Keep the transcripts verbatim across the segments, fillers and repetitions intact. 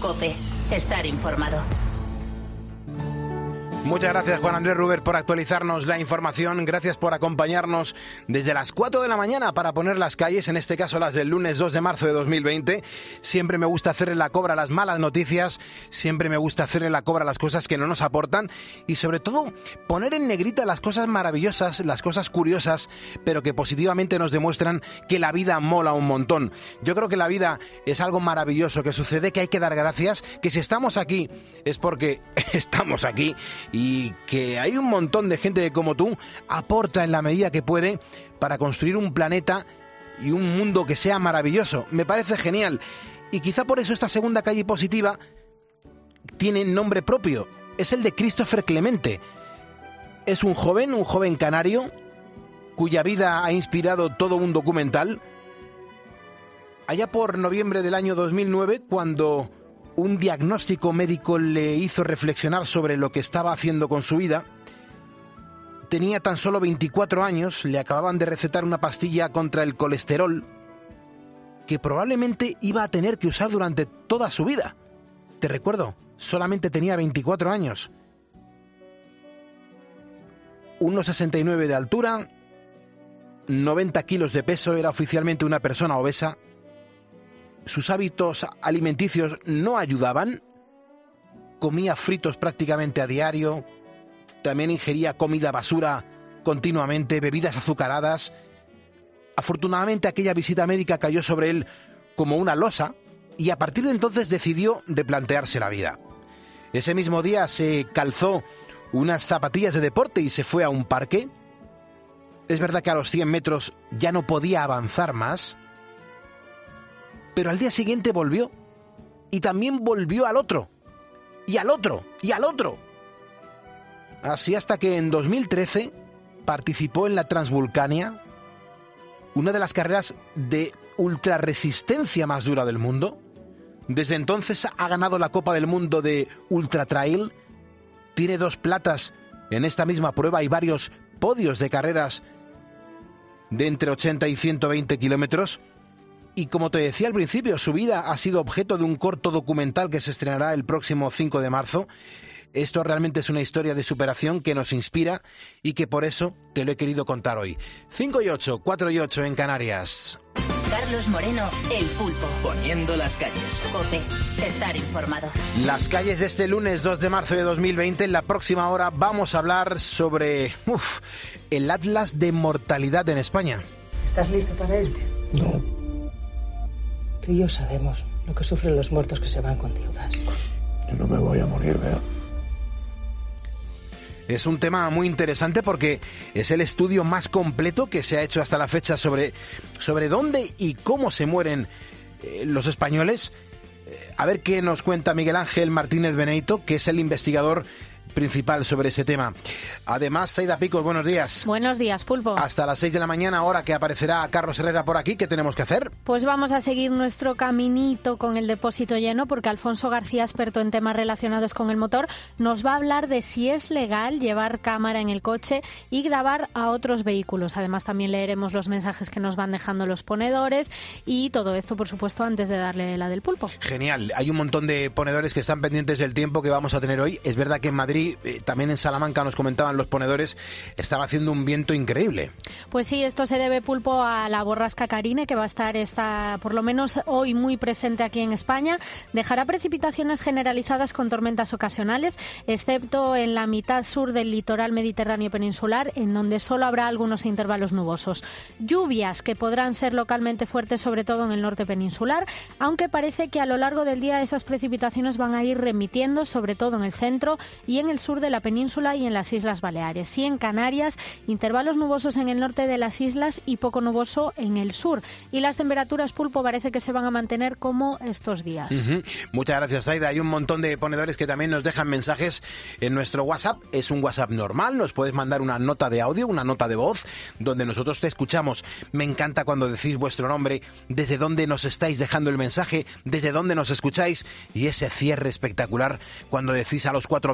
COPE. Estar informado. Muchas gracias, Juan Andrés Ruber, por actualizarnos la información. Gracias por acompañarnos desde las cuatro de la mañana para poner las calles, en este caso las del lunes dos de marzo de dos mil veinte. Siempre me gusta hacerle la cobra a las malas noticias, siempre me gusta hacerle la cobra a las cosas que no nos aportan y sobre todo poner en negrita las cosas maravillosas, las cosas curiosas, pero que positivamente nos demuestran que la vida mola un montón. Yo creo que la vida es algo maravilloso que sucede, que hay que dar gracias, que si estamos aquí es porque estamos aquí y que hay un montón de gente que, como tú, aporta en la medida que puede para construir un planeta y un mundo que sea maravilloso. Me parece genial. Y quizá por eso esta segunda calle positiva tiene nombre propio. Es el de Christopher Clemente. Es un joven, un joven canario, cuya vida ha inspirado todo un documental. Allá por noviembre del año dos mil nueve, cuando un diagnóstico médico le hizo reflexionar sobre lo que estaba haciendo con su vida. Tenía tan solo veinticuatro años, le acababan de recetar una pastilla contra el colesterol que probablemente iba a tener que usar durante toda su vida. Te recuerdo, solamente tenía veinticuatro años. uno sesenta y nueve de altura, noventa kilos de peso, era oficialmente una persona obesa. Sus hábitos alimenticios no ayudaban, comía fritos prácticamente a diario, también ingería comida basura continuamente, bebidas azucaradas. Afortunadamente aquella visita médica cayó sobre él como una losa y a partir de entonces decidió replantearse la vida. Ese mismo día se calzó unas zapatillas de deporte y se fue a un parque. Es verdad que a los cien metros ya no podía avanzar más, pero al día siguiente volvió, y también volvió al otro, y al otro, y al otro. Así hasta que en dos mil trece participó en la Transvulcania, una de las carreras de ultrarresistencia más dura del mundo. Desde entonces ha ganado la Copa del Mundo de Ultra Trail, tiene dos platas en esta misma prueba y varios podios de carreras de entre ochenta y ciento veinte kilómetros. Y como te decía al principio, su vida ha sido objeto de un corto documental que se estrenará el próximo cinco de marzo. Esto realmente es una historia de superación que nos inspira y que por eso te lo he querido contar hoy. cinco y ocho, cuatro y ocho en Canarias. Carlos Moreno, El Pulpo. Poniendo las calles. COPE. Estar informado. Las calles de este lunes dos de marzo de dos mil veinte. En la próxima hora vamos a hablar sobre uf, el Atlas de Mortalidad en España. ¿Estás listo para irte? No. Tú y yo sabemos lo que sufren los muertos que se van con deudas. Yo no me voy a morir, Bea. Es un tema muy interesante porque es el estudio más completo que se ha hecho hasta la fecha sobre, sobre dónde y cómo se mueren eh, los españoles. Eh, a ver qué nos cuenta Miguel Ángel Martínez Beneito, que es el investigador principal sobre ese tema. Además, Zaida Picos, buenos días. Buenos días, Pulpo. Hasta las seis de la mañana, hora que aparecerá Carlos Herrera por aquí. ¿Qué tenemos que hacer? Pues vamos a seguir nuestro caminito con el depósito lleno, porque Alfonso García, experto en temas relacionados con el motor, nos va a hablar de si es legal llevar cámara en el coche y grabar a otros vehículos. Además, también leeremos los mensajes que nos van dejando los ponedores y todo esto, por supuesto, antes de darle la del Pulpo. Genial. Hay un montón de ponedores que están pendientes del tiempo que vamos a tener hoy. Es verdad que en Madrid, eh, también en Salamanca, nos comentaban los ponedores, estaba haciendo un viento increíble. Pues sí, esto se debe, Pulpo, a la borrasca Carine, que va a estar esta, por lo menos hoy, muy presente aquí en España. Dejará precipitaciones generalizadas con tormentas ocasionales, excepto en la mitad sur del litoral mediterráneo peninsular, en donde solo habrá algunos intervalos nubosos. Lluvias que podrán ser localmente fuertes, sobre todo en el norte peninsular, aunque parece que a lo largo del día esas precipitaciones van a ir remitiendo, sobre todo en el centro y en el sur de la península y en las Islas Baleares. Y en Canarias, intervalos nubosos en el norte de las islas y poco nuboso en el sur. Y las temperaturas, Pulpo, parece que se van a mantener como estos días. Uh-huh. Muchas gracias, Zaida. Hay un montón de ponedores que también nos dejan mensajes en nuestro WhatsApp. Es un WhatsApp normal, nos puedes mandar una nota de audio, una nota de voz, donde nosotros te escuchamos. Me encanta cuando decís vuestro nombre, desde dónde nos estáis dejando el mensaje, desde dónde nos escucháis, y ese cierre espectacular cuando decís a los cuatro vientos: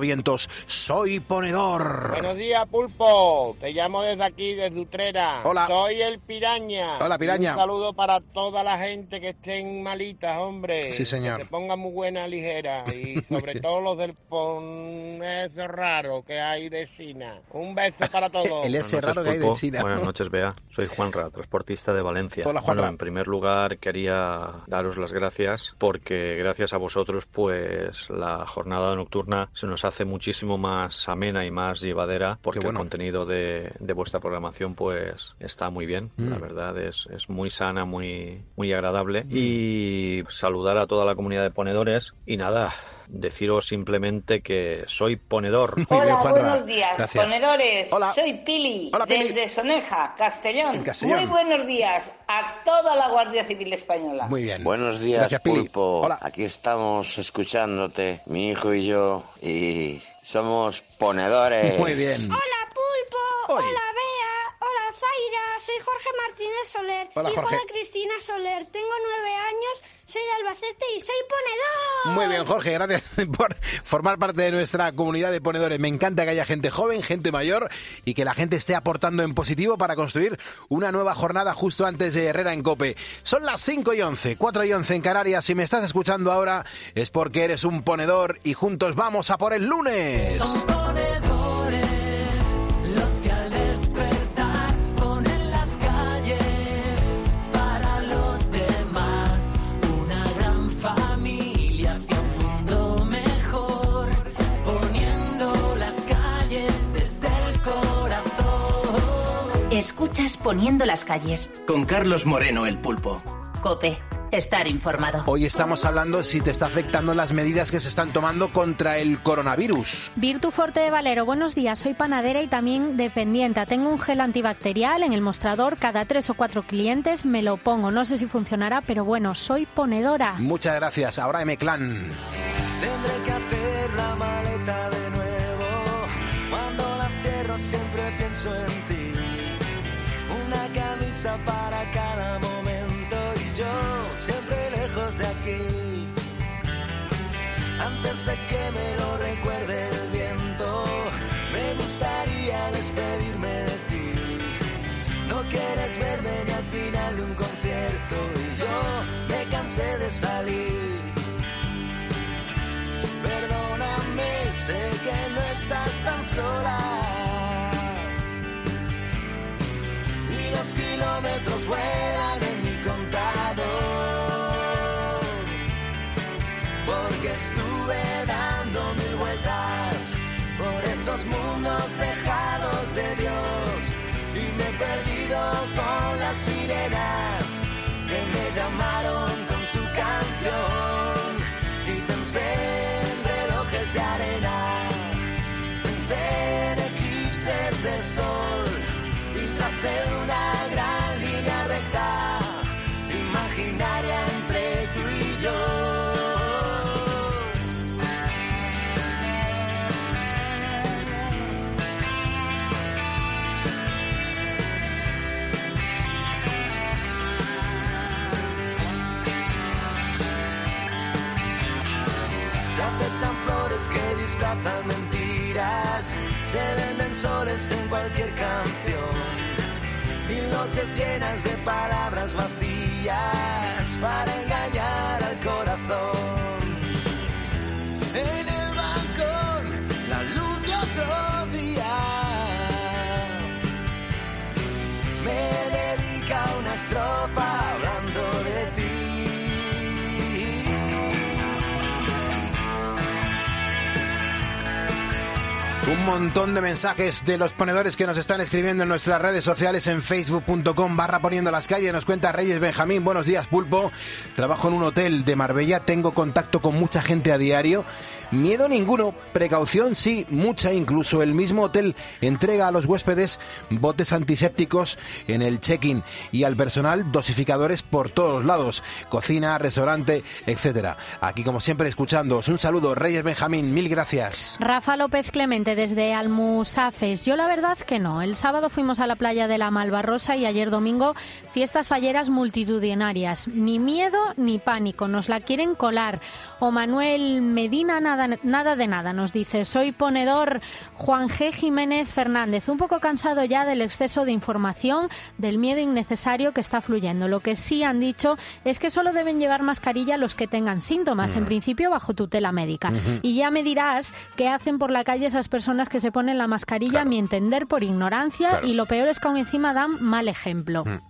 Ponemos Soy Ponedor. Buenos días, Pulpo. Te llamo desde aquí, desde Utrera. Hola. Soy el Piraña. Hola, Piraña. Y un saludo para toda la gente que estén malitas, hombre. Sí, señor. Que se pongan muy buena ligera. Y sobre todo los del pon ese raro que hay de China. Un beso para todos. El ese raro que hay de China. Buenas noches, Bea. Soy Juanra, transportista de Valencia. Hola, Juanra. Bueno, en primer lugar quería daros las gracias porque gracias a vosotros pues la jornada nocturna se nos hace muchísimo más amena y más llevadera porque bueno. el contenido de, de vuestra programación pues está muy bien. Mm. La verdad es, es muy sana, muy, muy agradable. Mm. Y saludar a toda la comunidad de ponedores y nada, deciros simplemente que soy ponedor. Muy Hola, bien, buenos días, gracias. Ponedores. Hola. Soy Pili, Hola, Pili, desde Soneja, Castellón. Castellón. Muy buenos días a toda la Guardia Civil Española. Muy bien. Buenos días, gracias, Pulpo. Hola. Aquí estamos escuchándote, mi hijo y yo, y somos ponedores. Muy bien. Hola, Pulpo. Hoy. Hola, Bea. Hola, Zaira. Soy Jorge Martínez Soler, Hola, hijo Jorge. de Cristina Soler. Tengo nueve años, soy de Albacete y soy ponedor. Muy bien, Jorge, gracias por formar parte de nuestra comunidad de ponedores. Me encanta que haya gente joven, gente mayor y que la gente esté aportando en positivo para construir una nueva jornada justo antes de Herrera en COPE. Son las cinco y once, cuatro y once en Canarias. Si me estás escuchando ahora es porque eres un ponedor y juntos vamos a por el lunes. Son ponedores los que al despertar ponen las calles para los demás. Una gran familia hacia un mundo mejor, poniendo las calles desde el corazón. Escuchas Poniendo las calles. Con Carlos Moreno, el Pulpo. COPE. Estar informado. Hoy estamos hablando si te está afectando las medidas que se están tomando contra el coronavirus. Virtu Forte de Valero, buenos días. Soy panadera y también dependiente. Tengo un gel antibacterial en el mostrador. Cada tres o cuatro clientes me lo pongo. No sé si funcionará, pero bueno, soy ponedora. Muchas gracias. Ahora M-Clan. Tendré que hacer la maleta de nuevo. Cuando la cierro siempre pienso en ti. Una camisa para cada momento. Yo siempre lejos de aquí, antes de que me lo recuerde el viento, me gustaría despedirme de ti. No quieres verme ni al final de un concierto y yo me cansé de salir. Perdóname, sé que no estás tan sola y los kilómetros vuelan en mi contador, porque estuve dando mil vueltas por esos mundos dejados de Dios y me he perdido con las sirenas que me llamaron con su canción y pensé en relojes de arena, pensé en eclipses de sol y tracé una gran línea recta imaginaria entre tú y yo. Se aceptan flores que disfrazan mentiras, se venden soles en cualquier canción y noches llenas de palabras vacías para engañar al corazón. En el balcón, la luz de otro día me dedica una estrofa hablando de ti. Un montón de mensajes de los ponedores que nos están escribiendo en nuestras redes sociales en facebook punto com barra poniendo las calles. Nos cuenta Reyes Benjamín, buenos días Pulpo, trabajo en un hotel de Marbella, tengo contacto con mucha gente a diario. Miedo ninguno, precaución sí, mucha. Incluso el mismo hotel entrega a los huéspedes botes antisépticos en el check-in y al personal dosificadores por todos lados, cocina, restaurante, etcétera. Aquí como siempre escuchándoos. Un saludo, Reyes Benjamín, mil gracias. Rafa López Clemente desde Almusafes. Yo la verdad que no. El sábado fuimos a la playa de la Malvarrosa y ayer domingo fiestas falleras multitudinarias. Ni miedo ni pánico, nos la quieren colar. O Manuel Medina nada nada, nada de nada, nos dice. Soy ponedor Juan G. Jiménez Fernández, un poco cansado ya del exceso de información, del miedo innecesario que está fluyendo. Lo que sí han dicho es que solo deben llevar mascarilla los que tengan síntomas, en principio bajo tutela médica. Uh-huh. Y ya me dirás qué hacen por la calle esas personas que se ponen la mascarilla, claro. a mi entender, por ignorancia, claro. y lo peor es que aún encima dan mal ejemplo. Uh-huh.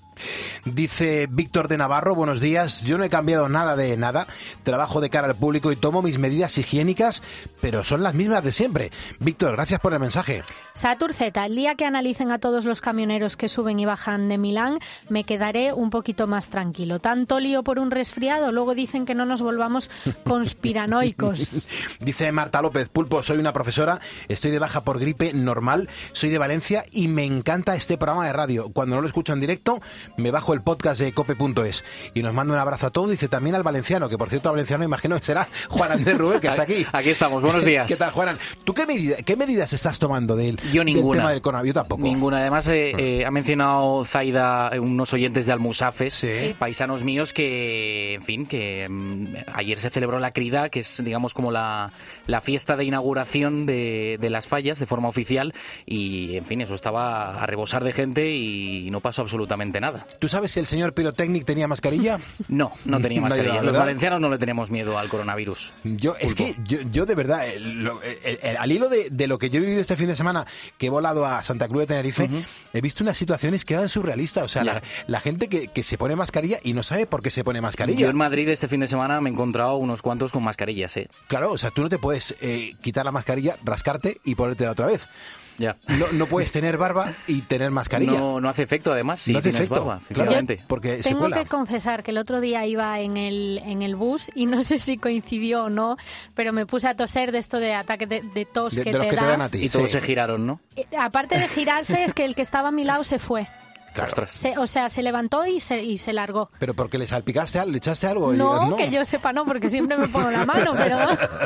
Dice Víctor de Navarro, buenos días, yo no he cambiado nada de nada, trabajo de cara al público y tomo mis medidas higiénicas, pero son las mismas de siempre. Víctor, gracias por el mensaje. Satur Z, el día que analicen a todos los camioneros que suben y bajan de Milán, me quedaré un poquito más tranquilo. Tanto lío por un resfriado, luego dicen que no nos volvamos conspiranoicos. Dice Marta López, Pulpo, soy una profesora, estoy de baja por gripe normal, soy de Valencia y me encanta este programa de radio. Cuando no lo escucho en directo, me bajo el podcast de cope punto es y nos manda un abrazo a todos. Dice también al valenciano, que por cierto al valenciano imagino que será Juan Andrés Rubén, que está aquí. Aquí estamos, buenos días. ¿Qué tal, Juan? ¿Tú qué, medida, qué medidas estás tomando del, Yo ninguna. del tema del coronavirus? Yo tampoco. Ninguna. Además, eh, eh, ha mencionado Zaida unos oyentes de Almusafes, sí. paisanos míos, que, en fin, que um, ayer se celebró la Crida, que es, digamos, como la, la fiesta de inauguración de, de las fallas de forma oficial, y, en fin, eso estaba a rebosar de gente y no pasó absolutamente nada. ¿Tú sabes si el señor Pirotécnic tenía mascarilla? No, no tenía mascarilla. No, Los valencianos no le tenemos miedo al coronavirus. Yo, es que yo, yo de verdad, el, el, el, al hilo de, de lo que yo he vivido este fin de semana, que he volado a Santa Cruz de Tenerife, uh-huh. he visto unas situaciones que eran surrealistas. O sea, la, la gente que, que se pone mascarilla y no sabe por qué se pone mascarilla. Yo en Madrid este fin de semana me he encontrado unos cuantos con mascarillas, ¿eh? Claro, o sea, tú no te puedes eh, quitar la mascarilla, rascarte y ponértela otra vez. Ya. No, no puedes tener barba y tener mascarilla. No, no hace efecto, además, si no hace tienes efecto, barba, efectivamente. Claro, porque tengo se cuela. que confesar que el otro día iba en el en el bus y no sé si coincidió o no, pero me puse a toser de esto de ataque de, de tos de, que, de te, que da. te dan a ti. Y todos sí. se giraron, ¿no? Eh, aparte de girarse, es que el que estaba a mi lado se fue. Claro. Se, o sea, se levantó y se, y se largó. ¿Pero porque le salpicaste algo? ¿Le echaste algo? No, no, que yo sepa no, porque siempre me pongo la mano, pero...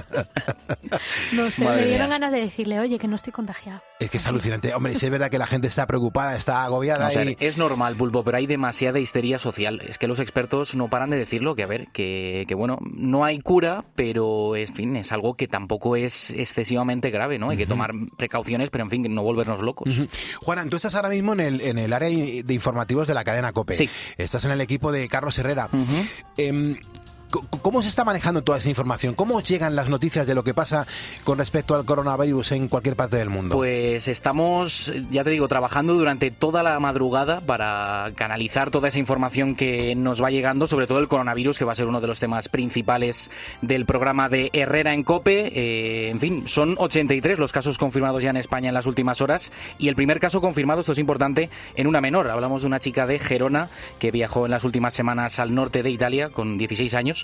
No sé, Madre me dieron mía. ganas de decirle, oye, que no estoy contagiado. Es que es alucinante. Hombre, sí es verdad que la gente está preocupada, está agobiada. No, o sea, y... es normal, Pulpo, pero hay demasiada histeria social. Es que los expertos no paran de decirlo, que a ver, que, que bueno, no hay cura, pero, en fin, es algo que tampoco es excesivamente grave, ¿no? Hay uh-huh. que tomar precauciones, pero, en fin, no volvernos locos. Uh-huh. Juanan, tú estás ahora mismo en el, en el área de informativos de la cadena COPE. Sí. Estás en el equipo de Carlos Herrera. Uh-huh. Eh, ¿Cómo se está manejando toda esa información? ¿Cómo os llegan las noticias de lo que pasa con respecto al coronavirus en cualquier parte del mundo? Pues estamos, ya te digo, trabajando durante toda la madrugada para canalizar toda esa información que nos va llegando, sobre todo el coronavirus, que va a ser uno de los temas principales del programa de Herrera en COPE. Eh, en fin, son ochenta y tres los casos confirmados ya en España en las últimas horas, y el primer caso confirmado, esto es importante, en una menor. Hablamos de una chica de Gerona que viajó en las últimas semanas al norte de Italia con dieciséis años.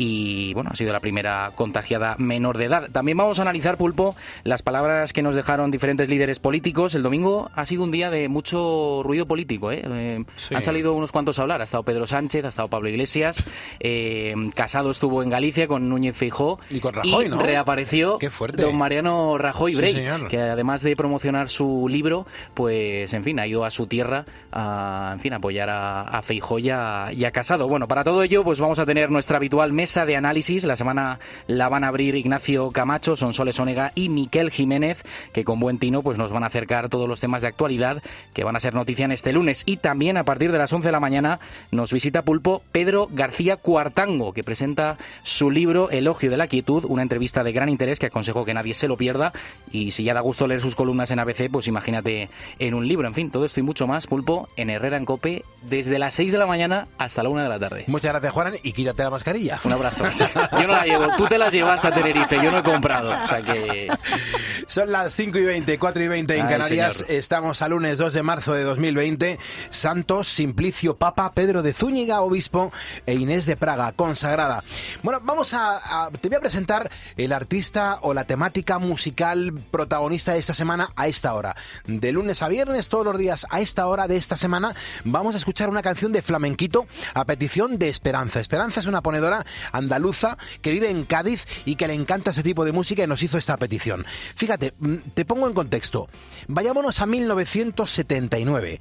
Y bueno, ha sido la primera contagiada menor de edad. También vamos a analizar, Pulpo, las palabras que nos dejaron diferentes líderes políticos. El domingo ha sido un día de mucho ruido político, ¿eh? eh sí. Han salido unos cuantos a hablar. Ha estado Pedro Sánchez, ha estado Pablo Iglesias, eh, Casado estuvo en Galicia con Núñez Feijóo y con Rajoy, y ¿no? reapareció Qué fuerte. Don Mariano Rajoy Brey, sí, que además de promocionar su libro, pues en fin, ha ido a su tierra a, en fin, apoyar a, a Feijóo y a, y a Casado. Bueno, para todo ello, pues vamos a tener nuestra habitual mesa de análisis. La semana la van a abrir Ignacio Camacho, Sonsoles Onega y Miquel Jiménez, que con buen tino pues nos van a acercar todos los temas de actualidad que van a ser noticia en este lunes. Y también a partir de las once de la mañana nos visita, Pulpo, Pedro García Cuartango, que presenta su libro Elogio de la Quietud, una entrevista de gran interés que aconsejo que nadie se lo pierda, y si ya da gusto leer sus columnas en A B C, pues imagínate en un libro. En fin, todo esto y mucho más, Pulpo, en Herrera en COPE, desde las seis de la mañana hasta la una de la tarde. Muchas gracias, Juan, y quítate la mascarilla. Un abrazo. Yo no la llevo, tú te las llevaste a Tenerife, yo no he comprado, o sea que... Son las cinco y veinte, cuatro y veinte en Ay, Canarias, señor. Estamos a lunes dos de marzo de dos mil veinte. Santos, Simplicio Papa, Pedro de Zúñiga, obispo, e Inés de Praga, consagrada. Bueno, vamos a, a... te voy a presentar el artista o la temática musical protagonista de esta semana a esta hora. De lunes a viernes, todos los días a esta hora de esta semana, vamos a escuchar una canción de flamenquito a petición de Esperanza. Esperanza es una ponedora andaluza que vive en Cádiz y que le encanta ese tipo de música y nos hizo esta petición. Fíjate, te pongo en contexto. Vayámonos a mil novecientos setenta y nueve.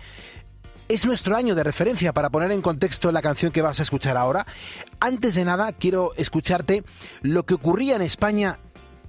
Es nuestro año de referencia para poner en contexto la canción que vas a escuchar ahora. Antes de nada, quiero escucharte lo que ocurría en España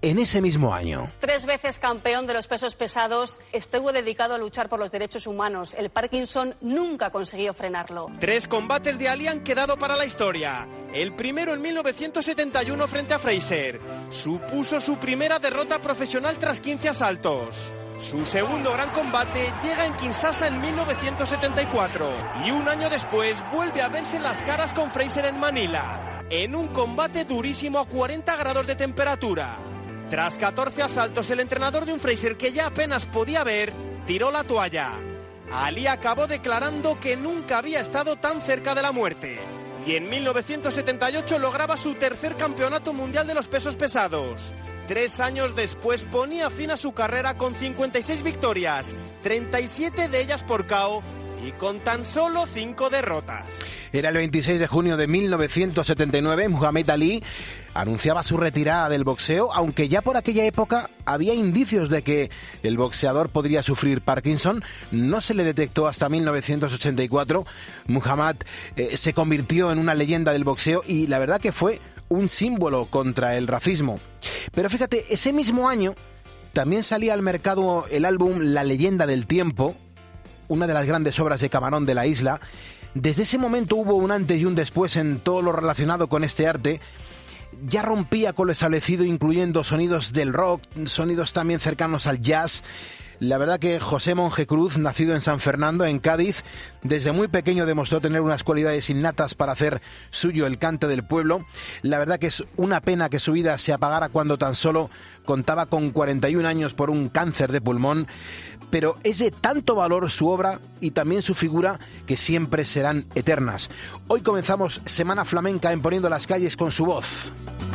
en ese mismo año. Tres veces campeón de los pesos pesados, estuvo dedicado a luchar por los derechos humanos. El Parkinson nunca consiguió frenarlo. Tres combates de Ali han quedado para la historia. El primero en mil novecientos setenta y uno frente a Fraser. Supuso su primera derrota profesional tras quince asaltos. Su segundo gran combate llega en Kinshasa en mil novecientos setenta y cuatro. Y un año después vuelve a verse las caras con Fraser en Manila, en un combate durísimo a cuarenta grados de temperatura. Tras catorce asaltos, el entrenador de un Fraser que ya apenas podía ver, tiró la toalla. Ali acabó declarando que nunca había estado tan cerca de la muerte. Y en mil novecientos setenta y ocho lograba su tercer campeonato mundial de los pesos pesados. Tres años después ponía fin a su carrera con cincuenta y seis victorias, treinta y siete de ellas por K O y con tan solo cinco derrotas. Era el veintiséis de junio de mil novecientos setenta y nueve, Muhammad Ali anunciaba su retirada del boxeo, aunque ya por aquella época había indicios de que el boxeador podría sufrir Parkinson. No se le detectó hasta mil novecientos ochenta y cuatro. Muhammad eh, se convirtió en una leyenda del boxeo y la verdad que fue un símbolo contra el racismo. Pero fíjate, ese mismo año también salía al mercado el álbum La leyenda del tiempo, una de las grandes obras de Camarón de la Isla. Desde ese momento hubo un antes y un después en todo lo relacionado con este arte. Ya rompía con lo establecido, incluyendo sonidos del rock, sonidos también cercanos al jazz. La verdad que José Monje Cruz, nacido en San Fernando, en Cádiz, desde muy pequeño demostró tener unas cualidades innatas para hacer suyo el cante del pueblo. La verdad que es una pena que su vida se apagara cuando tan solo contaba con cuarenta y un años por un cáncer de pulmón, pero es de tanto valor su obra y también su figura que siempre serán eternas. Hoy comenzamos Semana Flamenca en Poniendo las Calles con su voz.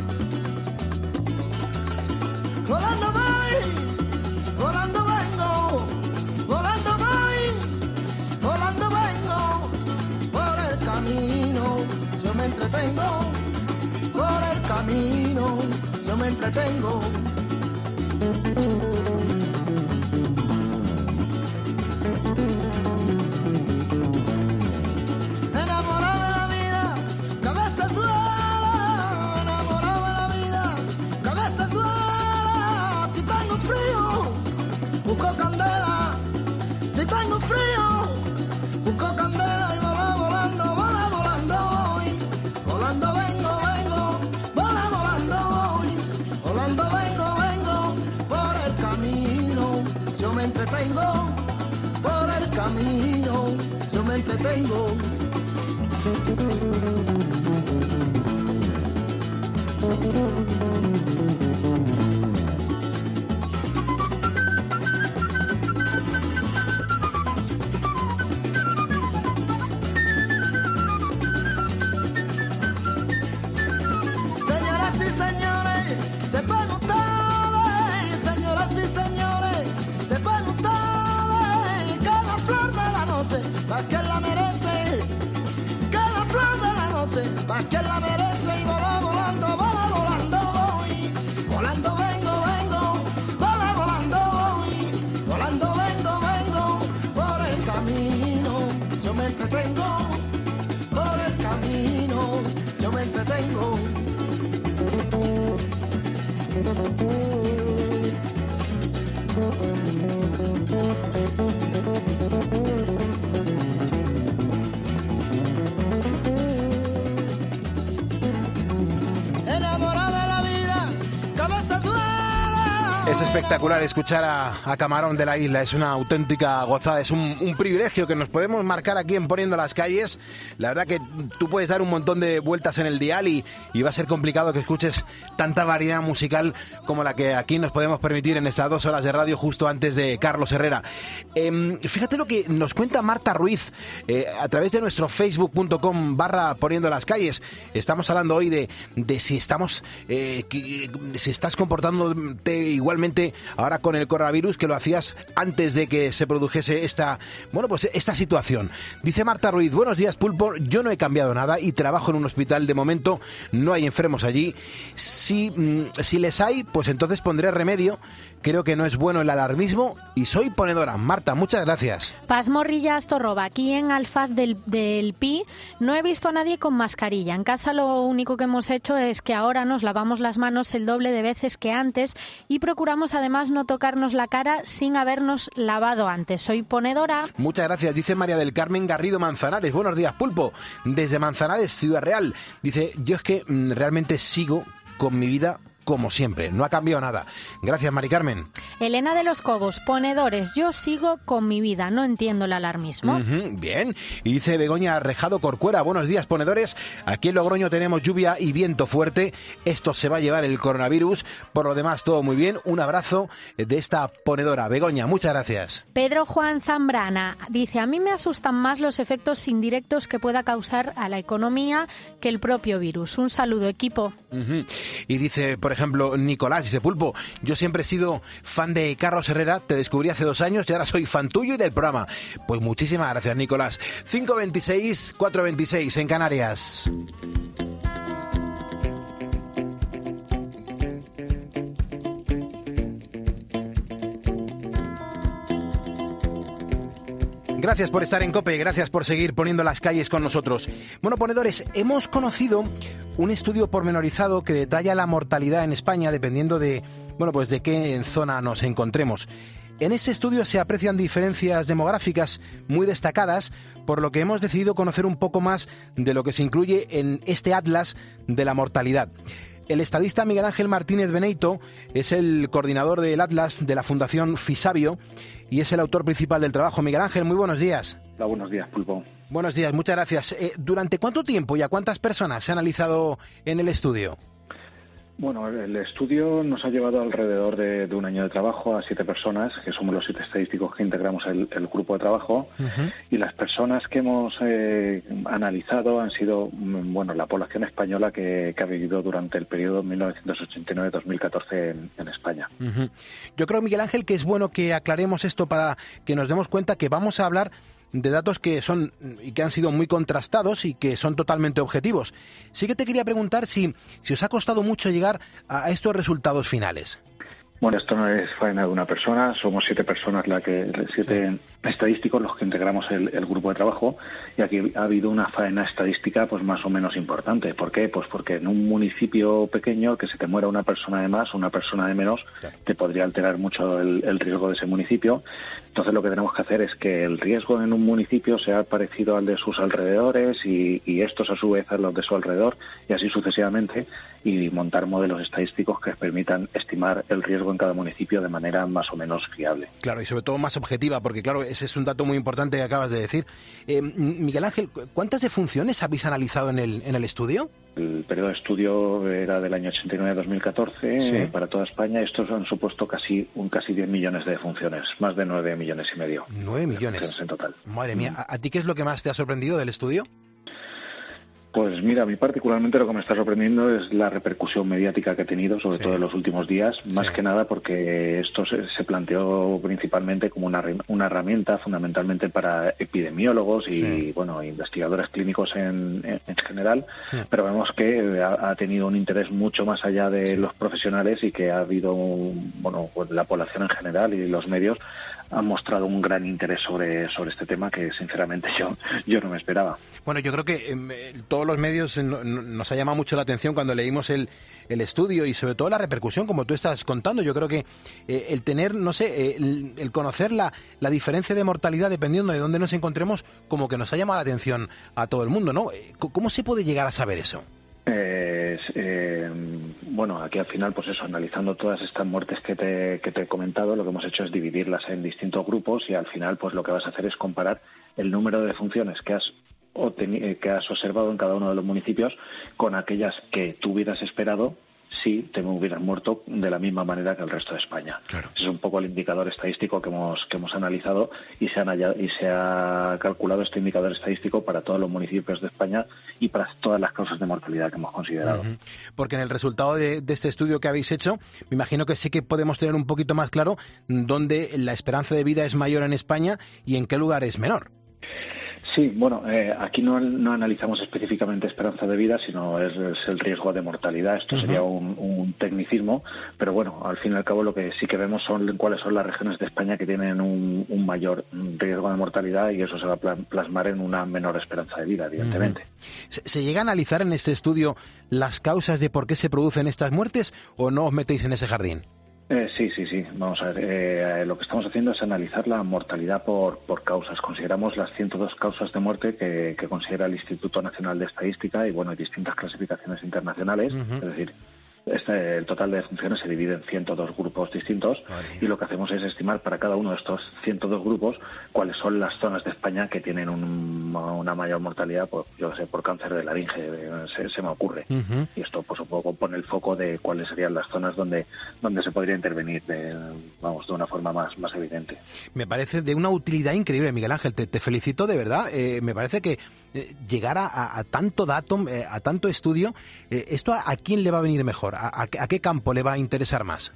Volando voy, volando vengo, volando voy, volando vengo, por el camino yo me entretengo, por el camino yo me entretengo. Enamorado de la vida, cabeza dura, enamorado de la vida, cabeza dura. Si tengo frío, busco candela. Si tengo frío, busco candela y vola volando, vola volando voy. Volando vengo, vengo, vola volando voy. Volando vengo, vengo, por el camino yo me entretengo. Por el camino yo me entretengo. Señoras y señores, sepan ustedes, señoras y señores, sepan ustedes que la flor de la noche, pa' quien la merece, que la flor de la noche, pa' quien la merece, y vola volando, vola volando voy, volando vengo, vengo, vola volando voy, volando vengo, vengo, por el camino yo me entretengo, por el camino yo me entretengo. Enamorada de la vida, cabeza dura. Es espectacular escuchar a, a Camarón de la Isla, es una auténtica gozada, es un, un privilegio que nos podemos marcar aquí en Poniendo las Calles. La verdad que tú puedes dar un montón de vueltas en el dial y, y va a ser complicado que escuches tanta variedad musical como la que aquí nos podemos permitir en estas dos horas de radio justo antes de Carlos Herrera. Eh, fíjate lo que nos cuenta Marta Ruiz eh, a través de nuestro facebook punto com barra Poniendo las Calles. Estamos hablando hoy de, de si estamos, eh, que, si estás comportándote igual especialmente ahora con el coronavirus, que lo hacías antes de que se produjese esta, bueno, pues esta situación. Dice Marta Ruiz, buenos días, Pulpo, yo no he cambiado nada y trabajo en un hospital de momento, no hay enfermos allí. Si, si les hay, pues entonces pondré remedio. Creo que no es bueno el alarmismo y soy ponedora. Marta, muchas gracias. Paz Morrilla Astorroba, aquí en Alfaz del, del Pi no he visto a nadie con mascarilla. En casa lo único que hemos hecho es que ahora nos lavamos las manos el doble de veces que antes y procuramos además no tocarnos la cara sin habernos lavado antes. Soy ponedora. Muchas gracias, dice María del Carmen Garrido Manzanares. Buenos días, Pulpo. Desde Manzanares, Ciudad Real. Dice, yo es que mmm, realmente sigo con mi vida como siempre, no ha cambiado nada. Gracias, Mari Carmen. Elena de los Cobos, ponedores, yo sigo con mi vida, no entiendo el alarmismo. Uh-huh, bien, y dice Begoña Rejado Corcuera, buenos días, ponedores, aquí en Logroño tenemos lluvia y viento fuerte, esto se va a llevar el coronavirus, por lo demás todo muy bien, un abrazo de esta ponedora. Begoña, muchas gracias. Pedro Juan Zambrana dice, a mí me asustan más los efectos indirectos que pueda causar a la economía que el propio virus. Un saludo, equipo. Uh-huh. Y dice, por ejemplo, ejemplo, Nicolás dice, Pulpo, yo siempre he sido fan de Carlos Herrera, te descubrí hace dos años y ahora soy fan tuyo y del programa. Pues muchísimas gracias, Nicolás. cinco veintiséis, cuatro veintiséis en Canarias. Gracias por estar en COPE, gracias por seguir poniendo las calles con nosotros. Bueno, ponedores, hemos conocido un estudio pormenorizado que detalla la mortalidad en España dependiendo de, bueno, pues de qué zona nos encontremos. En ese estudio se aprecian diferencias demográficas muy destacadas, por lo que hemos decidido conocer un poco más de lo que se incluye en este atlas de la mortalidad. El estadista Miguel Ángel Martínez Beneito es el coordinador del Atlas de la Fundación Fisabio y es el autor principal del trabajo. Miguel Ángel, muy buenos días. Hola, buenos días, Pulpo. Buenos días, muchas gracias. Eh, ¿Durante cuánto tiempo y a cuántas personas se ha analizado en el estudio? Bueno, el estudio nos ha llevado alrededor de, de un año de trabajo a siete personas, que somos los siete estadísticos que integramos el, el grupo de trabajo, uh-huh. Y las personas que hemos eh, analizado han sido, bueno, la población española que, que ha vivido durante el periodo mil novecientos ochenta y nueve a dos mil catorce en, en España. Uh-huh. Yo creo, Miguel Ángel, que es bueno que aclaremos esto para que nos demos cuenta que vamos a hablar de datos que son y que han sido muy contrastados y que son totalmente objetivos. Sí que te quería preguntar si, si os ha costado mucho llegar a estos resultados finales. Bueno, esto no es faena de una persona, somos siete personas, la que siete estadísticos los que integramos el, el grupo de trabajo, y aquí ha habido una faena estadística pues más o menos importante. ¿Por qué? Pues porque en un municipio pequeño que se te muera una persona de más o una persona de menos, claro, te podría alterar mucho el, el riesgo de ese municipio. Entonces lo que tenemos que hacer es que el riesgo en un municipio sea parecido al de sus alrededores y, y estos a su vez a los de su alrededor, y así sucesivamente, y montar modelos estadísticos que permitan estimar el riesgo en cada municipio de manera más o menos fiable. Claro, y sobre todo más objetiva, porque claro, ese es un dato muy importante que acabas de decir. Eh, Miguel Ángel, ¿cuántas defunciones habéis analizado en el, en el estudio? El periodo de estudio era del año ochenta y nueve a dos mil catorce, sí, eh, para toda España. Estos han supuesto casi un casi diez millones de defunciones, más de nueve millones y medio. nueve millones en total. Madre mía, ¿a, ¿a ti qué es lo que más te ha sorprendido del estudio? Pues mira, a mí particularmente lo que me está sorprendiendo es la repercusión mediática que ha tenido, sobre sí. todo en los últimos días, más sí. que nada porque esto se, se planteó principalmente como una, una herramienta fundamentalmente para epidemiólogos y sí. bueno, investigadores clínicos en, en, en general, sí. pero vemos que ha, ha tenido un interés mucho más allá de sí. los profesionales y que ha habido, bueno, pues la población en general y los medios han mostrado un gran interés sobre, sobre este tema que sinceramente yo, yo no me esperaba. Bueno, yo creo que eh, todos los medios eh, no, nos ha llamado mucho la atención cuando leímos el, el estudio y sobre todo la repercusión, como tú estás contando. Yo creo que eh, el tener, no sé, eh, el, el conocer la, la diferencia de mortalidad dependiendo de dónde nos encontremos, como que nos ha llamado la atención a todo el mundo, ¿no? ¿Cómo se puede llegar a saber eso? Eh, eh, bueno, aquí al final, pues eso, analizando todas estas muertes que te, que te he comentado, lo que hemos hecho es dividirlas en distintos grupos y al final, pues lo que vas a hacer es comparar el número de defunciones que has, que has observado en cada uno de los municipios con aquellas que tú hubieras esperado si te hubieras muerto de la misma manera que el resto de España. Claro. Ese es un poco el indicador estadístico que hemos que hemos analizado y se, han hallado, y se ha calculado este indicador estadístico para todos los municipios de España y para todas las causas de mortalidad que hemos considerado. Uh-huh. Porque en el resultado de, de este estudio que habéis hecho, me imagino que sí que podemos tener un poquito más claro dónde la esperanza de vida es mayor en España y en qué lugar es menor. Sí, bueno, eh, aquí no, no analizamos específicamente esperanza de vida, sino es, es el riesgo de mortalidad. Esto uh-huh. sería un, un tecnicismo, pero bueno, al fin y al cabo lo que sí que vemos son cuáles son las regiones de España que tienen un, un mayor riesgo de mortalidad y eso se va a plasmar en una menor esperanza de vida, evidentemente. Uh-huh. ¿Se, ¿Se llega a analizar en este estudio las causas de por qué se producen estas muertes o no os metéis en ese jardín? Eh, sí, sí, sí. Vamos a ver. Eh, lo que estamos haciendo es analizar la mortalidad por, por causas. Consideramos las ciento dos causas de muerte que, que considera el Instituto Nacional de Estadística y, bueno, hay distintas clasificaciones internacionales. Uh-huh. Es decir, este, el total de funciones se divide en ciento dos grupos distintos vale. Y lo que hacemos es estimar para cada uno de estos ciento dos grupos cuáles son las zonas de España que tienen un, una mayor mortalidad, por, yo sé, por cáncer de laringe, se, se me ocurre. Uh-huh. Y esto, pues, un poco pone el foco de cuáles serían las zonas donde donde se podría intervenir, de, vamos, de una forma más, más evidente. Me parece de una utilidad increíble, Miguel Ángel. Te, te felicito de verdad. Eh, me parece que eh, llegar a, a, a tanto dato, eh, a tanto estudio, eh, ¿esto a, a quién le va a venir mejor? ¿A, a, ¿A qué campo le va a interesar más?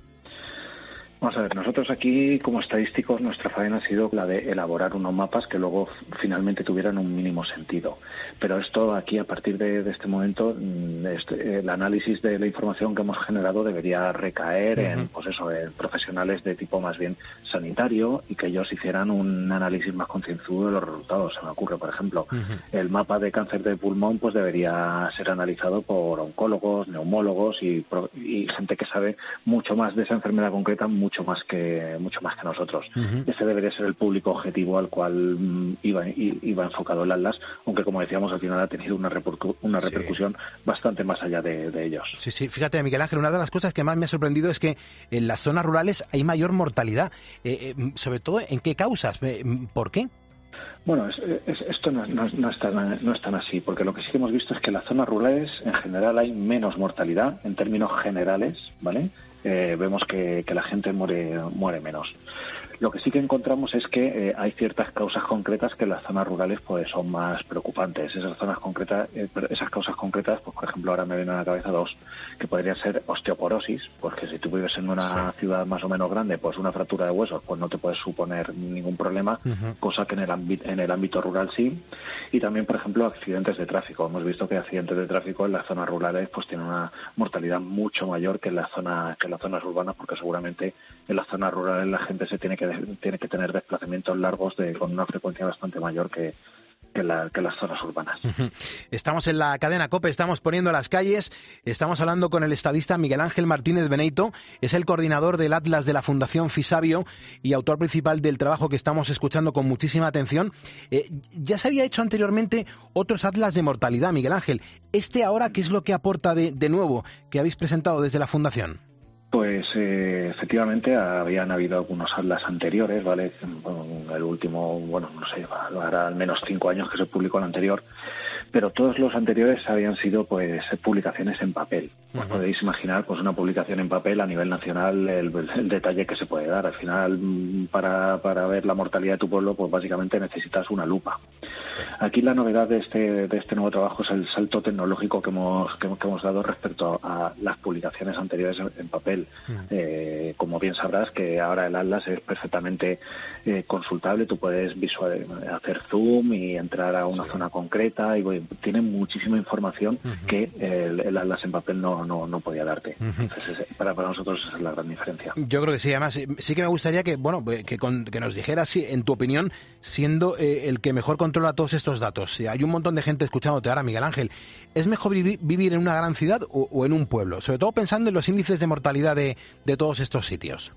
Vamos a ver, nosotros aquí como estadísticos nuestra faena ha sido la de elaborar unos mapas que luego finalmente tuvieran un mínimo sentido. Pero esto aquí a partir de, de este momento, este, el análisis de la información que hemos generado debería recaer uh-huh. en, pues eso, en profesionales de tipo más bien sanitario y que ellos hicieran un análisis más concienzudo de los resultados. Se me ocurre, por ejemplo, uh-huh. el mapa de cáncer de pulmón pues debería ser analizado por oncólogos, neumólogos y, y gente que sabe mucho más de esa enfermedad concreta, mucho mucho más que mucho más que nosotros. Uh-huh. Ese debería ser el público objetivo al cual mm, iba, iba enfocado el Atlas, aunque como decíamos al final ha tenido una, repercu- una repercusión sí. bastante más allá de, de ellos. Sí, sí, fíjate Miguel Ángel, una de las cosas que más me ha sorprendido es que en las zonas rurales hay mayor mortalidad, eh, eh, sobre todo ¿en qué causas? ¿Por qué? Bueno, es, es, esto no, no, no, es tan, no es tan así, porque lo que sí que hemos visto es que en las zonas rurales en general hay menos mortalidad en términos generales, ¿vale? Eh, vemos que, que la gente muere, muere menos. Lo que sí que encontramos es que eh, hay ciertas causas concretas que en las zonas rurales pues son más preocupantes. Esas zonas concretas, eh, esas causas concretas, pues por ejemplo ahora me vienen a la cabeza dos, que podrían ser osteoporosis, porque si tú vives en una sí. ciudad más o menos grande, pues una fractura de huesos pues no te puede suponer ningún problema, uh-huh. cosa que en el ámbito, en el ámbito rural sí. Y también, por ejemplo, accidentes de tráfico. Hemos visto que accidentes de tráfico en las zonas rurales pues tienen una mortalidad mucho mayor que en las zonas que en las zonas urbanas, porque seguramente en las zonas rurales la gente se tiene que tiene que tener desplazamientos largos de con una frecuencia bastante mayor que Que, la, que las zonas urbanas. Estamos en la cadena COPE, estamos poniendo las calles, estamos hablando con el estadista Miguel Ángel Martínez Beneito, es el coordinador del Atlas de la Fundación Fisabio y autor principal del trabajo que estamos escuchando con muchísima atención. Eh, ya se había hecho anteriormente otros atlas de mortalidad, Miguel Ángel. ¿Este ahora qué es lo que aporta de, de nuevo que habéis presentado desde la Fundación? Pues eh, efectivamente habían habido algunos atlas anteriores, ¿vale? El último, bueno, no sé, hará al menos cinco años que se publicó el anterior, pero todos los anteriores habían sido pues publicaciones en papel. Pues uh-huh. podéis imaginar pues una publicación en papel a nivel nacional, el, el detalle que se puede dar. Al final, para, para ver la mortalidad de tu pueblo, pues básicamente necesitas una lupa. Aquí la novedad de este, de este nuevo trabajo es el salto tecnológico que hemos, que, que hemos dado respecto a las publicaciones anteriores en, en papel. Uh-huh. Eh, como bien sabrás que ahora el Atlas es perfectamente eh, consultable, tú puedes visual, hacer zoom y entrar a una sí. zona concreta y bueno, tiene muchísima información uh-huh. que el, el Atlas en papel no, no, no podía darte. Uh-huh. Entonces, para, para nosotros esa es la gran diferencia. Yo creo que sí, además sí que me gustaría que bueno que, con, que nos dijeras, sí, en tu opinión, siendo eh, el que mejor controla todos estos datos, si hay un montón de gente escuchándote ahora, Miguel Ángel, ¿es mejor vivi- vivir en una gran ciudad o, o en un pueblo? Sobre todo pensando en los índices de mortalidad de, de todos estos sitios.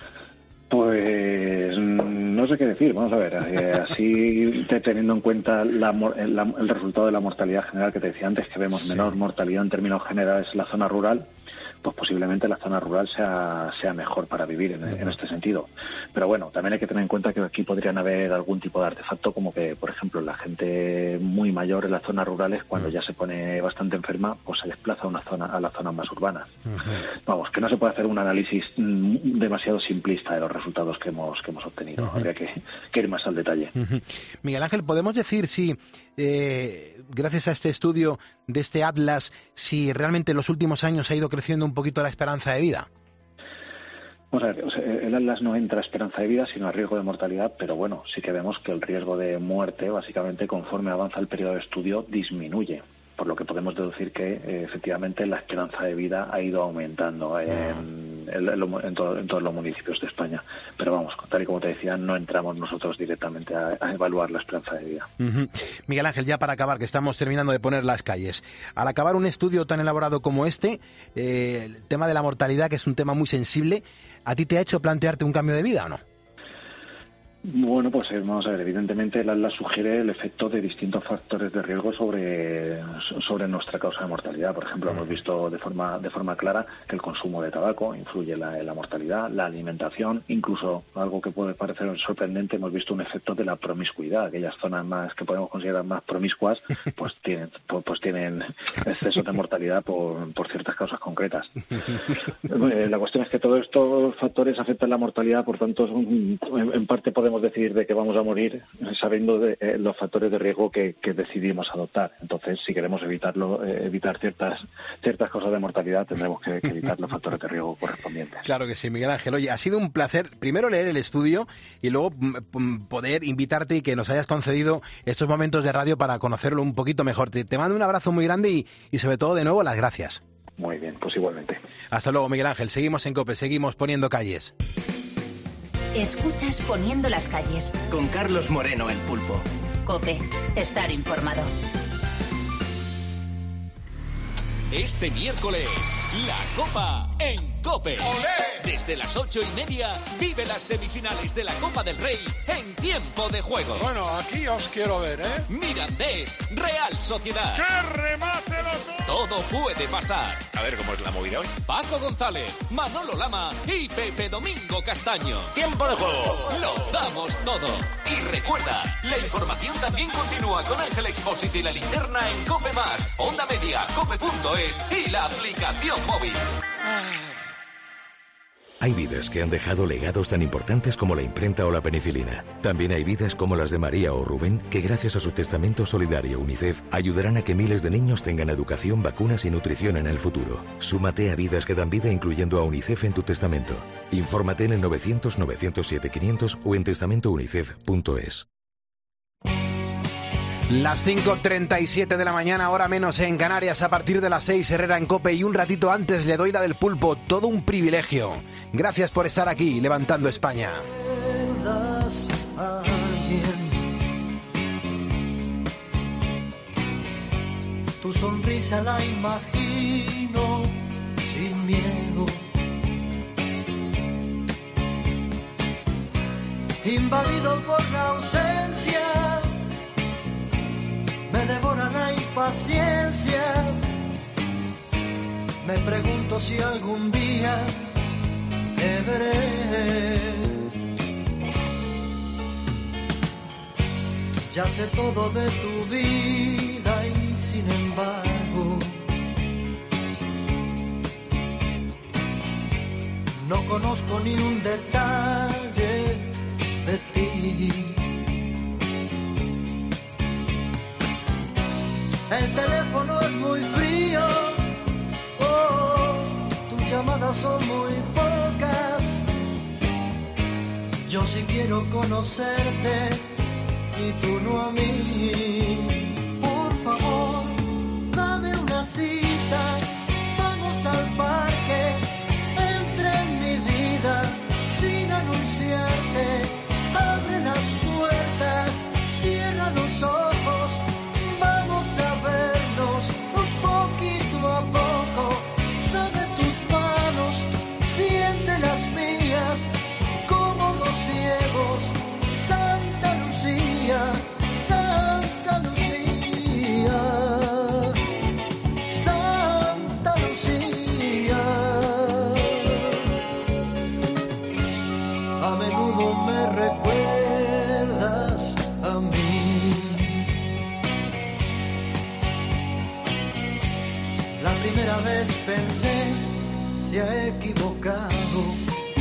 Pues no sé qué decir, vamos a ver, eh, así teniendo en cuenta la, la, el resultado de la mortalidad general que te decía antes, que vemos menor sí. mortalidad en términos generales en la zona rural, pues posiblemente la zona rural sea, sea mejor para vivir en, en este sentido. Pero bueno, también hay que tener en cuenta que aquí podrían haber algún tipo de artefacto, como que, por ejemplo, la gente muy mayor en las zonas rurales, cuando ya se pone bastante enferma, pues se desplaza a una zona, a las zonas más urbanas. Uh-huh. Vamos, que no se puede hacer un análisis mm, demasiado simplista de los resultados que hemos, que hemos obtenido. Uh-huh. Habría que, que ir más al detalle. Uh-huh. Miguel Ángel, ¿podemos decir si, eh, gracias a este estudio de este Atlas, si realmente en los últimos años ha ido creciendo un poquito la esperanza de vida? Vamos a ver, o sea, el Atlas no entra a esperanza de vida, sino a riesgo de mortalidad, pero bueno, sí que vemos que el riesgo de muerte, básicamente, conforme avanza el periodo de estudio, disminuye. Por lo que podemos deducir que, eh, efectivamente, la esperanza de vida ha ido aumentando en, en, en, todo, en todos los municipios de España. Pero vamos, tal y como te decía, no entramos nosotros directamente a, a evaluar la esperanza de vida. Uh-huh. Miguel Ángel, ya para acabar, que estamos terminando de poner las calles. Al acabar un estudio tan elaborado como este, eh, el tema de la mortalidad, que es un tema muy sensible, ¿a ti te ha hecho plantearte un cambio de vida o no? Bueno, pues vamos a ver, evidentemente el Atlas sugiere el efecto de distintos factores de riesgo sobre, sobre nuestra causa de mortalidad. Por ejemplo, hemos visto de forma de forma clara que el consumo de tabaco influye en la, en la mortalidad, la alimentación, incluso algo que puede parecer sorprendente, hemos visto un efecto de la promiscuidad. Aquellas zonas más que podemos considerar más promiscuas, pues tienen pues, pues tienen excesos de mortalidad por, por ciertas causas concretas. La cuestión es que todos estos factores afectan la mortalidad, por tanto, en, en parte podemos decir de que vamos a morir sabiendo de eh, los factores de riesgo que, que decidimos adoptar. Entonces, si queremos evitarlo, eh, evitar ciertas ciertas cosas de mortalidad, tendremos que, que evitar los factores de riesgo correspondientes. Claro que sí, Miguel Ángel. Oye, ha sido un placer primero leer el estudio y luego m- poder invitarte y que nos hayas concedido estos momentos de radio para conocerlo un poquito mejor. Te, te mando un abrazo muy grande y, y sobre todo, de nuevo, las gracias. Muy bien, pues igualmente. Hasta luego, Miguel Ángel. Seguimos en COPE, seguimos poniendo calles. Escuchas Poniendo las calles. Con Carlos Moreno, el pulpo. COPE, estar informado. Este miércoles, la Copa en COPE. ¡Olé! Desde las ocho y media, vive las semifinales de la Copa del Rey en tiempo de juego. Bueno, aquí os quiero ver, ¿eh? Mirandés, Real Sociedad. ¡Qué remate lo todo! Todo puede pasar. A ver cómo es la movida hoy. Paco González, Manolo Lama y Pepe Domingo Castaño. ¡Tiempo de juego! Lo damos todo. Y recuerda, la información también continúa con Ángel Expósito y la linterna en COPE Más, Onda Media, cope punto es y la aplicación móvil. Hay vidas que han dejado legados tan importantes como la imprenta o la penicilina. También hay vidas como las de María o Rubén, que gracias a su testamento solidario UNICEF ayudarán a que miles de niños tengan educación, vacunas y nutrición en el futuro. Súmate a Vidas que dan vida incluyendo a UNICEF en tu testamento. Infórmate en el novecientos, novecientos siete, quinientos o en testamento unicef punto es. Las cinco treinta y siete de la mañana, hora menos en Canarias, a partir de las seis, Herrera en COPE, y un ratito antes le doy la del pulpo. Todo un privilegio. Gracias por estar aquí, levantando España. Tu sonrisa la imagino sin miedo, invadido por la ausencia. Me devora la impaciencia. Me pregunto si algún día te veré. Ya sé todo de tu vida y sin embargo no conozco ni un detalle de ti. El teléfono es muy frío, oh, tus llamadas son muy pocas. Yo sí quiero conocerte y tú no a mí. Por favor, dame una cita, vamos al parque, entra en mi vida sin anunciarte. Abre las puertas, cierra los ojos. Vamos a vernos un poquito a poco. Dame tus manos, siente las mías, como dos ciegos. Santa Lucía, Santa Lucía, Santa Lucía.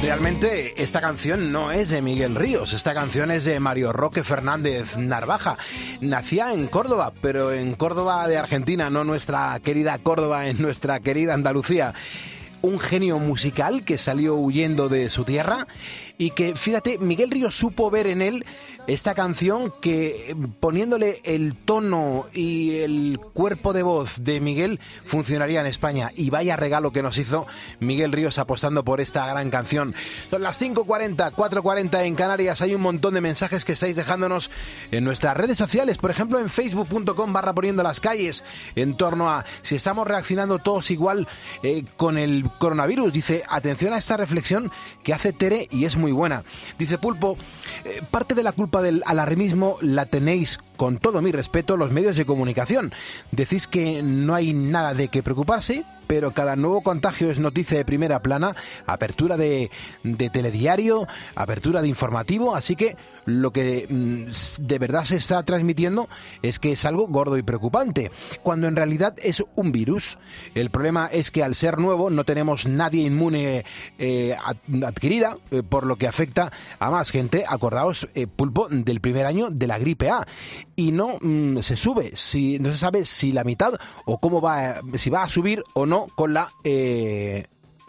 Realmente esta canción no es de Miguel Ríos, esta canción es de Mario Roque Fernández Narvaja. Nacía en Córdoba, pero en Córdoba de Argentina, no nuestra querida Córdoba, en nuestra querida Andalucía. Un genio musical que salió huyendo de su tierra y que, fíjate, Miguel Ríos supo ver en él esta canción que, poniéndole el tono y el cuerpo de voz de Miguel, funcionaría en España. Y vaya regalo que nos hizo Miguel Ríos apostando por esta gran canción. Son las cinco cuarenta, cuatro cuarenta en Canarias. Hay un montón de mensajes que estáis dejándonos en nuestras redes sociales, por ejemplo en facebook punto com barra poniendo las calles, en torno a si estamos reaccionando todos igual eh, con el coronavirus. Dice, atención a esta reflexión que hace Tere y es muy buena. Dice Pulpo, eh, parte de la culpa del alarmismo la tenéis, con todo mi respeto, los medios de comunicación. Decís que no hay nada de qué preocuparse, pero cada nuevo contagio es noticia de primera plana, apertura de, de telediario, apertura de informativo, así que lo que mm, de verdad se está transmitiendo es que es algo gordo y preocupante, cuando en realidad es un virus. El problema es que al ser nuevo no tenemos nadie inmune eh, adquirida, eh, por lo que afecta a más gente. Acordaos, eh, Pulpo, del primer año de la gripe A, y no mm, se sube, si no se sabe si la mitad o cómo va, si va a subir o no con la eh,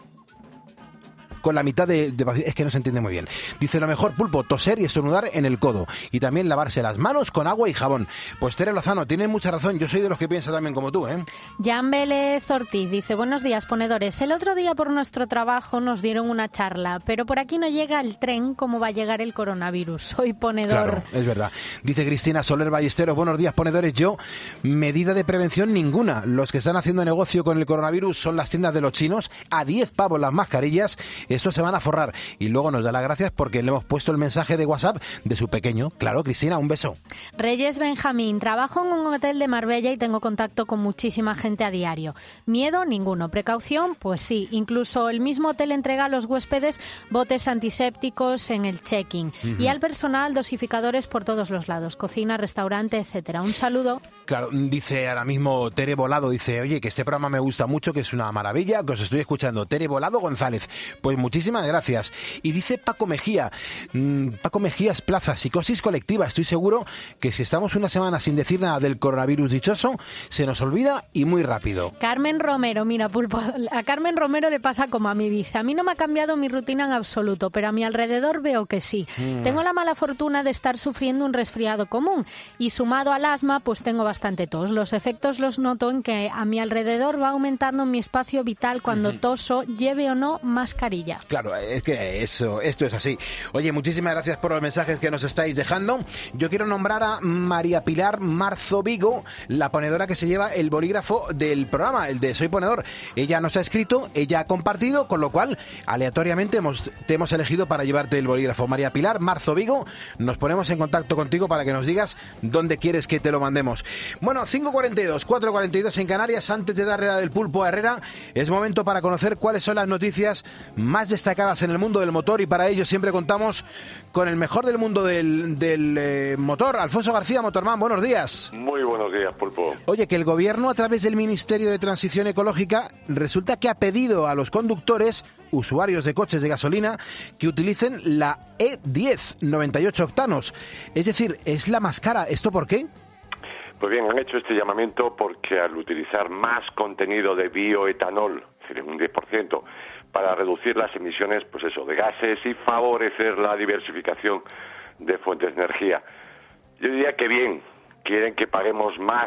con la mitad de, de... Es que no se entiende muy bien. Dice, lo mejor, Pulpo, toser y estornudar en el codo. Y también lavarse las manos con agua y jabón. Pues Tere Lozano, tiene mucha razón. Yo soy de los que piensa también como tú, ¿eh? Jan Vélez Ortiz dice, buenos días, ponedores. El otro día por nuestro trabajo nos dieron una charla, pero por aquí no llega el tren como va a llegar el coronavirus. Soy ponedor. Claro, es verdad. Dice Cristina Soler Ballesteros, buenos días, ponedores. Yo, medida de prevención ninguna. Los que están haciendo negocio con el coronavirus son las tiendas de los chinos. A diez pavos las mascarillas. Estos se van a forrar. Y luego nos da las gracias porque le hemos puesto el mensaje de WhatsApp de su pequeño. Claro, Cristina, un beso. Reyes Benjamín, trabajo en un hotel de Marbella y tengo contacto con muchísima gente a diario. Miedo, ninguno. Precaución, pues sí. Incluso el mismo hotel entrega a los huéspedes botes antisépticos en el check-in. Uh-huh. Y al personal dosificadores por todos los lados. Cocina, restaurante, etcétera. Un saludo. Claro, dice ahora mismo Tere Volado, dice, oye, que este programa me gusta mucho, que es una maravilla, que os estoy escuchando. Tere Volado González. Pues muchísimas gracias. Y dice Paco Mejía, mmm, Paco Mejías Plaza, psicosis colectiva. Estoy seguro que si estamos una semana sin decir nada del coronavirus dichoso, se nos olvida y muy rápido. Carmen Romero, mira, Pulpo, a Carmen Romero le pasa como a mí, dice, a mí no me ha cambiado mi rutina en absoluto, pero a mi alrededor veo que sí. Mm. Tengo la mala fortuna de estar sufriendo un resfriado común y sumado al asma, pues tengo bastante tos. Los efectos los noto en que a mi alrededor va aumentando mi espacio vital cuando uh-huh. toso, lleve o no mascarilla. Claro, es que eso, esto es así. Oye, muchísimas gracias por los mensajes que nos estáis dejando. Yo quiero nombrar a María Pilar Marzo Vigo, la ponedora que se lleva el bolígrafo del programa, el de Soy Ponedor. Ella nos ha escrito, ella ha compartido, con lo cual, aleatoriamente hemos, te hemos elegido para llevarte el bolígrafo. María Pilar Marzo Vigo, nos ponemos en contacto contigo para que nos digas dónde quieres que te lo mandemos. Bueno, cinco cuarenta y dos, cuatro cuarenta y dos en Canarias. Antes de darle la del pulpo a Herrera, es momento para conocer cuáles son las noticias más destacadas en el mundo del motor, y para ello siempre contamos con el mejor del mundo del, del eh, motor, Alfonso García, Motorman. Buenos días. Muy buenos días, Pulpo. Oye, que el gobierno, a través del Ministerio de Transición Ecológica, resulta que ha pedido a los conductores, usuarios de coches de gasolina, que utilicen la E diez, noventa y ocho octanos. Es decir, es la más cara. ¿Esto por qué? Pues bien, han hecho este llamamiento porque al utilizar más contenido de bioetanol, es decir, un diez por ciento, para reducir las emisiones, pues eso, de gases y favorecer la diversificación de fuentes de energía. Yo diría que bien, quieren que paguemos más,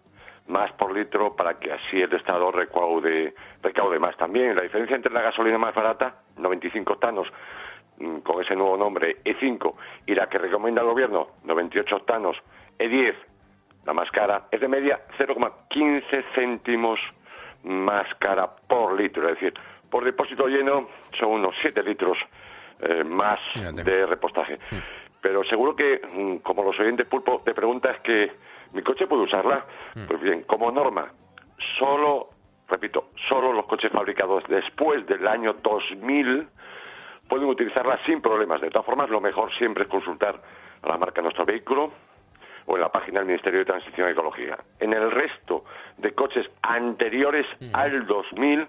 más por litro para que así el Estado recaude, recaude más también. La diferencia entre la gasolina más barata, noventa y cinco octanos, con ese nuevo nombre E cinco, y la que recomienda el gobierno, noventa y ocho octanos, E diez, la más cara, es de media cero coma quince céntimos más cara por litro, es decir, por depósito lleno son unos siete litros eh, más de repostaje. Pero seguro que, como los oyentes, Pulpo, te preguntas que ¿mi coche puede usarla? Pues bien, como norma, solo, repito, solo los coches fabricados después del año dos mil pueden utilizarla sin problemas. De todas formas, lo mejor siempre es consultar a la marca de nuestro vehículo o en la página del Ministerio de Transición Ecológica. En el resto de coches anteriores al dos mil,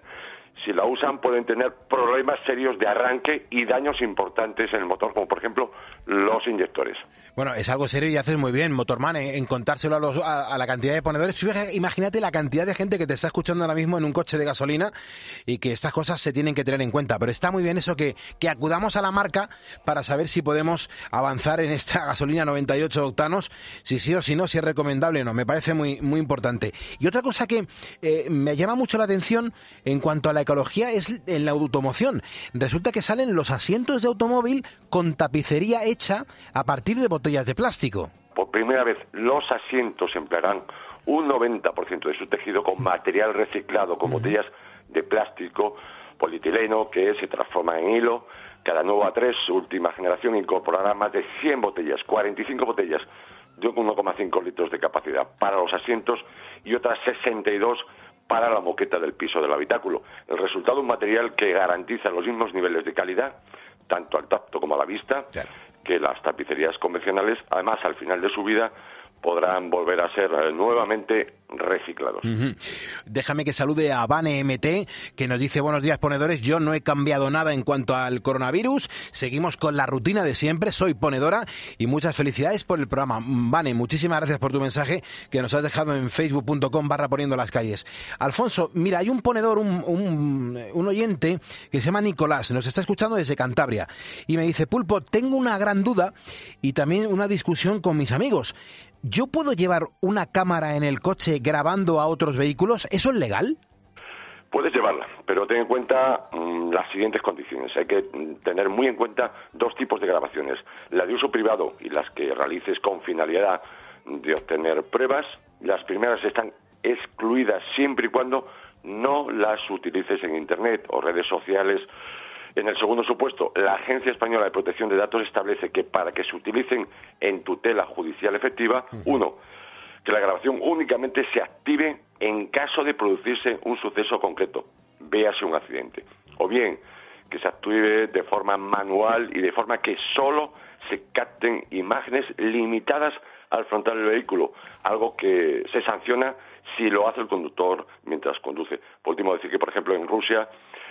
si la usan pueden tener problemas serios de arranque y daños importantes en el motor, como por ejemplo los inyectores. Bueno, es algo serio y haces muy bien, Motorman, en, en contárselo a, los, a, a la cantidad de ponedores. Fíjate, imagínate la cantidad de gente que te está escuchando ahora mismo en un coche de gasolina y que estas cosas se tienen que tener en cuenta. Pero está muy bien eso que, que acudamos a la marca para saber si podemos avanzar en esta gasolina noventa y ocho octanos, si sí o si no, si es recomendable o no. Me parece muy, muy importante. Y otra cosa que eh, me llama mucho la atención en cuanto a la ecología es en la automoción. Resulta que salen los asientos de automóvil con tapicería hecha a partir de botellas de plástico. Por primera vez, los asientos emplearán un noventa por ciento de su tejido con material reciclado, con uh-huh. botellas de plástico, polietileno, que se transforma en hilo. Cada nuevo A tres, última generación, incorporará más de cien botellas, cuarenta y cinco botellas de uno coma cinco litros de capacidad para los asientos y otras sesenta y dos para la moqueta del piso del habitáculo. El resultado, un material que garantiza los mismos niveles de calidad, tanto al tacto como a la vista, claro, que las tapicerías convencionales. Además, al final de su vida podrán volver a ser eh, nuevamente reciclados. Uh-huh. Déjame que salude a Vane M T, que nos dice: buenos días, ponedores, yo no he cambiado nada en cuanto al coronavirus, seguimos con la rutina de siempre, soy ponedora y muchas felicidades por el programa. Vane, muchísimas gracias por tu mensaje que nos has dejado en facebook punto com barra poniendo las calles. Alfonso, mira, hay un ponedor, un, un, un oyente que se llama Nicolás, nos está escuchando desde Cantabria y me dice: Pulpo, tengo una gran duda y también una discusión con mis amigos. ¿Yo puedo llevar una cámara en el coche grabando a otros vehículos? ¿Eso es legal? Puedes llevarla, pero ten en cuenta mmm, las siguientes condiciones. Hay que tener muy en cuenta dos tipos de grabaciones: la de uso privado y las que realices con finalidad de obtener pruebas. Las primeras están excluidas siempre y cuando no las utilices en Internet o redes sociales. En el segundo supuesto, la Agencia Española de Protección de Datos establece que para que se utilicen en tutela judicial efectiva, uno, que la grabación únicamente se active en caso de producirse un suceso concreto, véase un accidente, o bien que se active de forma manual y de forma que solo se capten imágenes limitadas al frontal del vehículo, algo que se sanciona si lo hace el conductor mientras conduce. Por último, decir que, por ejemplo, en Rusia,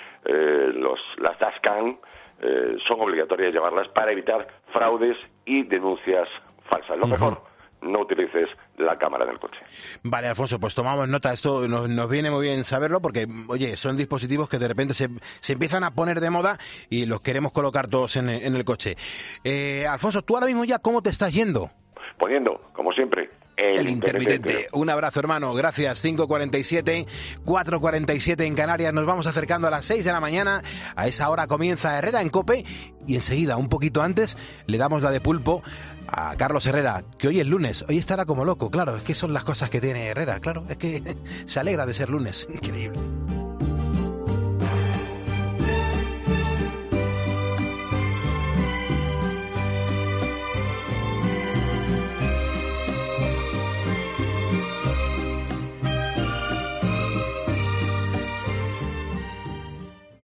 Eh, los, las dashcam eh, son obligatorias llevarlas para evitar fraudes y denuncias falsas. Lo uh-huh. mejor, no utilices la cámara en el coche. Vale, Alfonso, pues tomamos nota. Esto nos, nos viene muy bien saberlo porque, oye, son dispositivos que de repente se, se empiezan a poner de moda y los queremos colocar todos en, en el coche. Eh, Alfonso, ¿tú ahora mismo ya cómo te estás yendo? Poniendo, como siempre, El, el intermitente. intermitente. Un abrazo, hermano. Gracias. cinco cuarenta y siete, cuatro cuarenta y siete en Canarias. Nos vamos acercando a las seis de la mañana. A esa hora comienza Herrera en COPE. Y enseguida, un poquito antes, le damos la de pulpo a Carlos Herrera, que hoy es lunes. Hoy estará como loco, claro. Es que son las cosas que tiene Herrera, claro. Es que se alegra de ser lunes. Increíble.